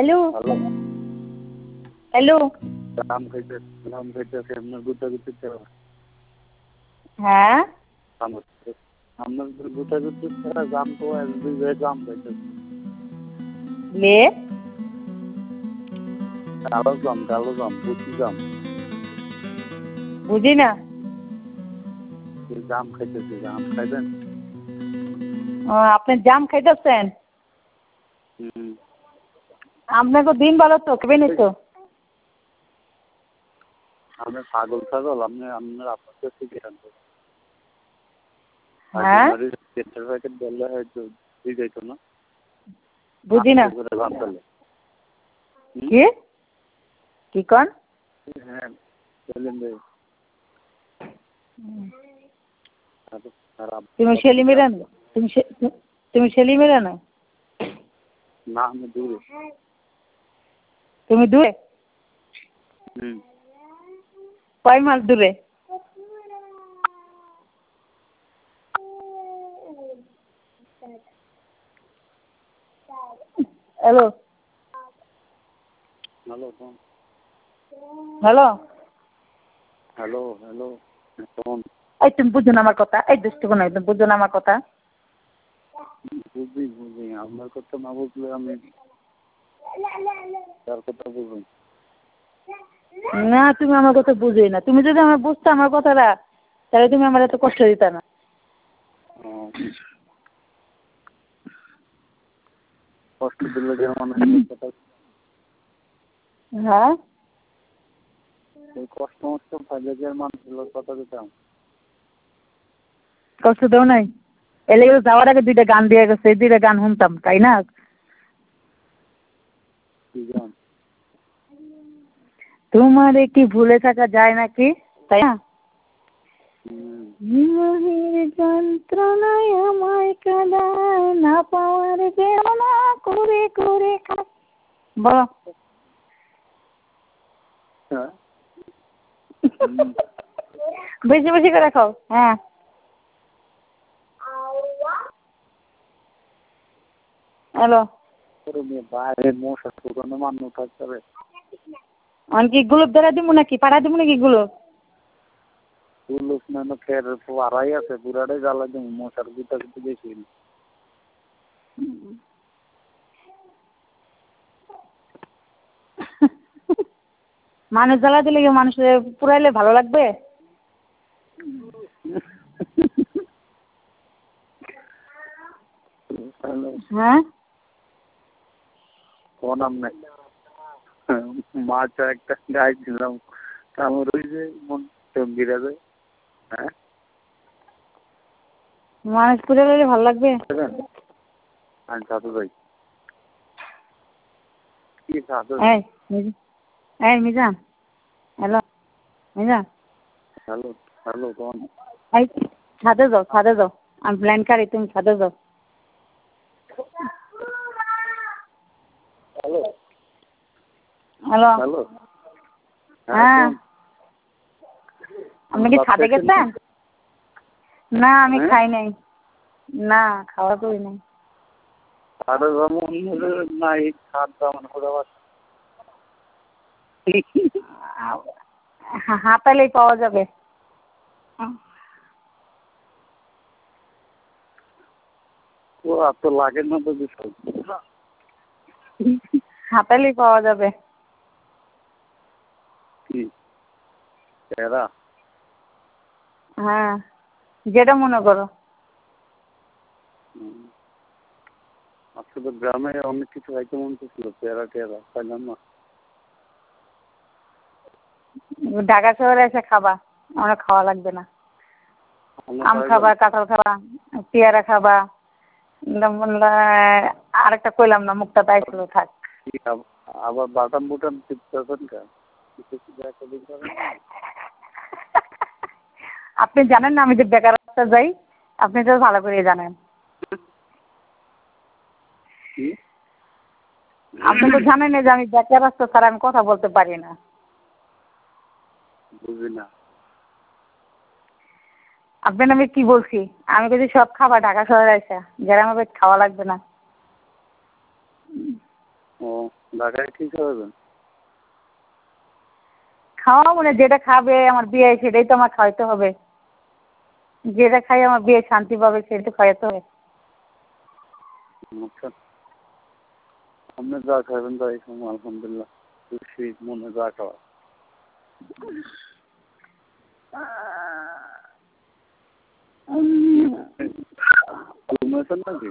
Hello hello জাম খাইতেছে আপনার গুতা গুতি হ্যাঁ আপনার গুতা গুতি ছাড়া জাম তো দুই জায়গায় জাম খাইতেছে লে কালো জাম বুঝি জাম বুঝি না জাম খাইতেছে জাম খাইবেন ও আপনি জাম খাইতেছেন আপনাকে দিন ভালো তো খেবেনি তো আপনি পাগল ছাগল আপনার আপনার কাছে কি আনতে হ্যাঁ প্যাকেট বললে হয়তো ঠিক যাইতো না বুঝি না কি কি কন হ্যাঁ বললেন ভাই তুমি সেলিমেরা না তুমি সেলিমেরা না না আমি দূরে তুমি দূরে কয় মাস দূরে hello hello hello hello hello এই তুমি বুঝো না আমার কথা এই দুষ্টু কোনো একদম বুঝো না আমার কথা বুঝি আমার কথা না বুঝলে আমি তার কথা বুঝুন না তুমি আমার কথা বুঝোই না তুমি যদি আমার বুঝতে আমার কথাটা তাহলে তুমি আমার এত কষ্ট দিতে না কষ্ট দিলে যে মানুষের কথা হ্যাঁ কষ্ট মষ্ট থাকলে যে মানুষের কথা দিতাম কষ্ট দেও নাই এলে যাওয়ার আগে দুইটা গান দিয়ে গেছে এই দুইটা গান শুনতাম তাই না তোমার কি ভুলে থাকা যায় নাকি তাই না যন্ত্রণায় আমায় কাঁদায় না পাওয়ার বেদনা করে করে খায় বলো বেশি বেশি করে খাও হ্যাঁ হ্যালো বাইরে মশা শুকানো মানুষ থাকতে হবে কি গুলো ধরা দিব নাকি পাড়া দিব নাকি গুলো পুলুস না ফের আড়াই আছে পুরাটাই জ্বালা দিব মশার গুতা গুতি বেশি মানুষ জ্বালা দিলে কি মানুষের পুরাইলে ভালো লাগবে হ্যাঁ কোন আমনে মাছ একটা গাই দিলাম আমার ওই যে মন চমকিরা যায় হ্যাঁ মানুষ পুরাইলে ভালো লাগবে আমি সাথে যাই কি সাথে এই Mizan hello Mizan hello hello কোন এই ছাদে যাও আমি প্ল্যান করি তুমি ছাদে যাও হ্যালো হ্যালো হ্যালো হ্যাঁ আপনি কি ছাদে গেছেন না আমি খাই নাই না খাওয়া করি নাই ছাদে যেমন নাই ছাদ তেমন করে হাতালেই পাওয়া যাবে ও এত লাগে না তো বিষয় হাতালেই পাওয়া যাবে কি এরা হ্যাঁ যেটা মনে করো আজকে তো গ্রামে অনেক কিছু খাইতে মন ছিল পেয়ারা টেয়ারা খাইলাম না ঢাকা শহরে এসে খাবা আমরা খাওয়া লাগবে না আম খাবা কাঁঠাল খাবা পেয়ারা খাবা আরেকটা কইলাম না মুখটা তাইছিল থাক আবার বাটাম বুটাম টিপতেছেন কেন আপনি জানেন না আমি যে বেকার রাস্তা যাই আপনি তো ভালো করে জানেন আপনি তো জানেন যে আমি বেকার রাস্তা ছাড়া আমি কথা বলতে পারি না বুঝি না আপনার আমি কি বলছি আমি যদি সব খাবার ঢাকা শহরে আসা গ্রামে খাওয়া লাগবে না ও ঢাকায় কি খাওয়াবেন? খাওয়াবো না, যেটা খাবে আমার বিয়ে সেটাই তো আমার খাওয়াইতে হবে। যেটা খাই আমার বিয়ে শান্তি পাবে সেটা তো খাওয়াইতে হবে। আচ্ছা, আপনি যা খাবেন তাই খাবো আলহামদুলিল্লাহ, খুশি মনে যা খাওয়া। ঘুমিয়েছেন নাকি?